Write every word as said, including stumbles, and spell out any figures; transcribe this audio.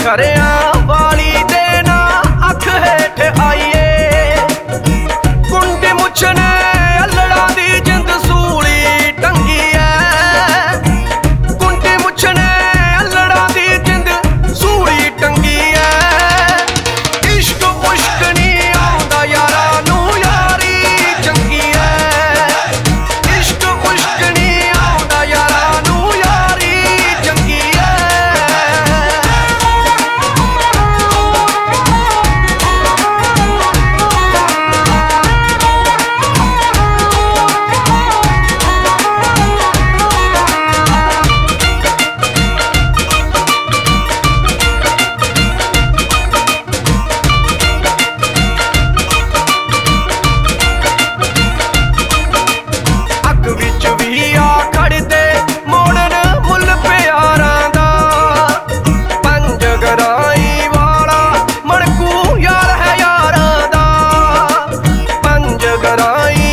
घरिया वाली देना अख हेठ आईए कुंडी मुछने अल्लड़ा दी जिंद सूली टंगी है कुंडी मुछने अल्लड़ा दी जिंद सूली टंगी है इश्क मुश्क नहीं आउंदा यारा नू यारी चंगी है इश्क मुश्क नहीं आउंदा यारा नू यारी चंगी है। अग विच भी आ खड़दे मोड़न मुल प्यारां दा पंज गराई वाला मणकू यार है यारां दा पंज गराई